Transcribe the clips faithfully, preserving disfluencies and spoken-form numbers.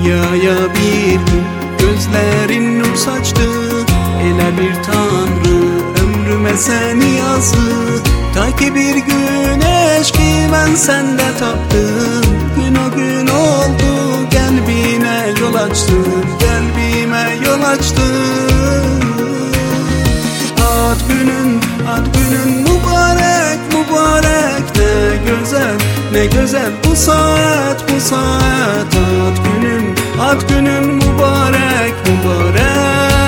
Dünyaya bir gün gözlerin nur saçtı. Ele bir tanrı ömrüme seni yazdı. Ta ki bir güneş ki ben sende taptım. Gün o gün oldu kalbime yol açtın, kalbime yol açtın. Ad günün, ad günün mübarek, mübarek. Ne güzel, ne güzel bu saat, bu saat. Ad günün, ad günün mübarek, mübarek.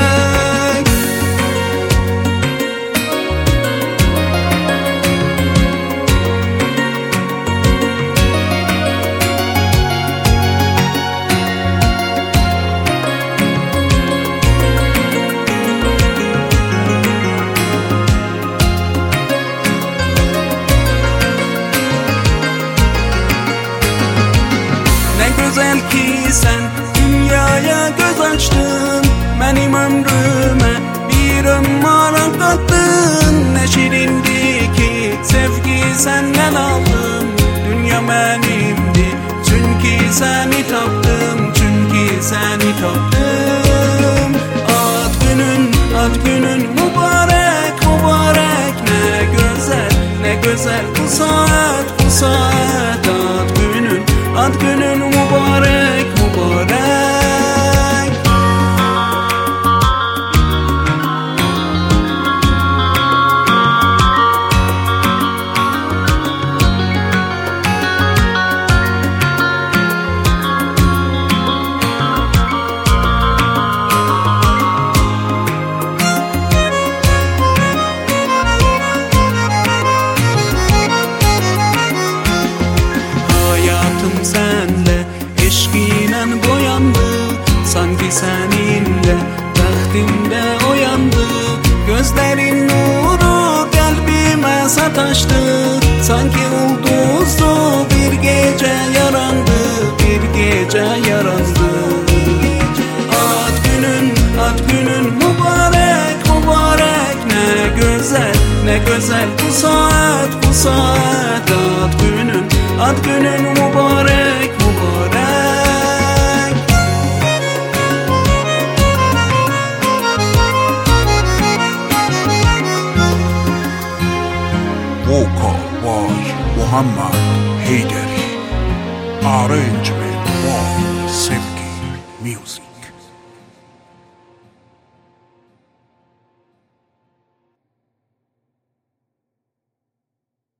Güzel ki sen dünyaya göz açtın. Benim ömrüme bir ömür kattın. Ne şirindi ki sevgi senden aldım. Dünya benimdi çünkü seni taptım, çünkü seni taptım. Ad günün, ad günün mübarek, mübarek. Ne güzel, ne güzel bu saat, bu saat. Ad günün, ad günün mübarek, mübarek. Hayatım senle eşkinen boyandı. Sanki seninle vaktimde uyandı. Gözlerin nuru kalbime sataştı. Sanki ulduzlu bir gece yarandı, bir gece yarandı. Ad günün, ad günün mübarek, mübarek. Ne güzel, ne güzel bu saat, bu saat. Ad günün, ad günün mübarek, mübarek. Walker by Muhammad Haydari. Arrangement